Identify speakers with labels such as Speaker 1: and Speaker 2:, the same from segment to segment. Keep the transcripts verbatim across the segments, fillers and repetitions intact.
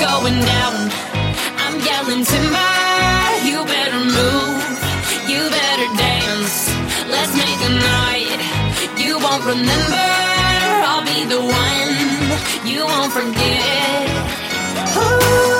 Speaker 1: going down. I'm yelling timber, you better move, you better dance. Let's make a night you won't remember. I'll be the one you won't forget. Ooh.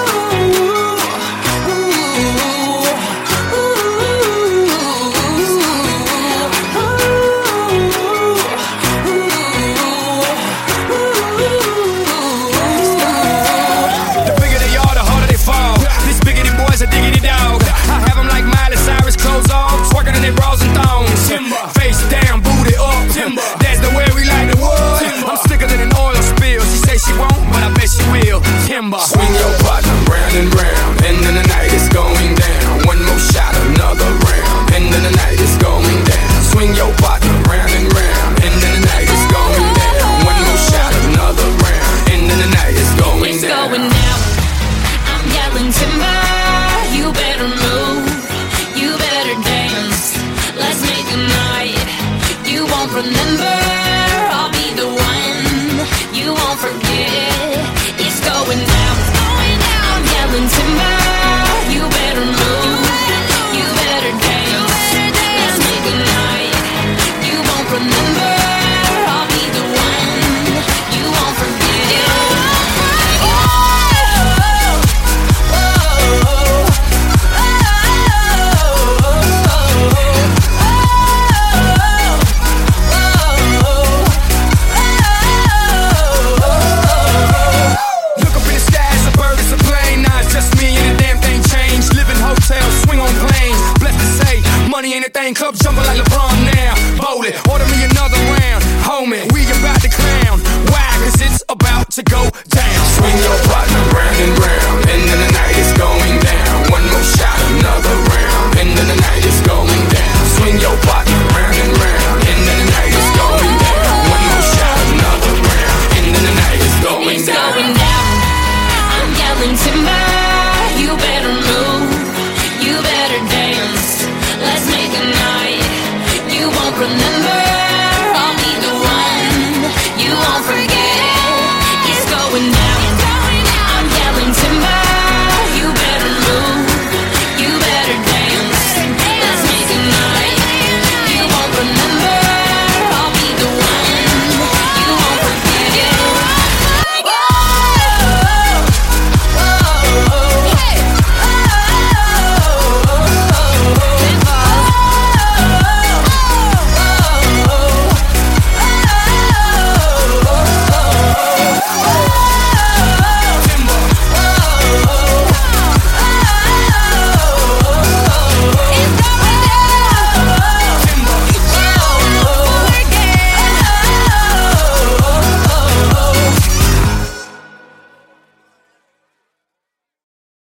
Speaker 2: A diggity dog. I have them like Miley Cyrus, clothes off, twerking in their bras and thongs. Timber. Face down, booty up. Timber. That's the way we like the wood. Timber. I'm slicker than an oil spill. She say she won't, but I bet she will. Timber.
Speaker 3: Swing your partner round and round, and then the night is going down. One more shot, another round, and then the night is going down. Swing your partner round and round, and then the night is going down. One more shot, another round, and then the night is going
Speaker 1: it's
Speaker 3: down.
Speaker 1: Going down. I'm yelling timber. You better move, you better dance. Let's make a night you won't remember. I'll be the one you won't forget. It's going down, it's going down. I'm yelling timber. You better move, you better dance. Let's make a night you won't remember. I'll be the one you won't forget.
Speaker 2: Money ain't a thing, club jumping like LeBron now. Bowl it, order me another round. Homie, we about to clown. Why? Cause it's about to go down.
Speaker 3: Swing your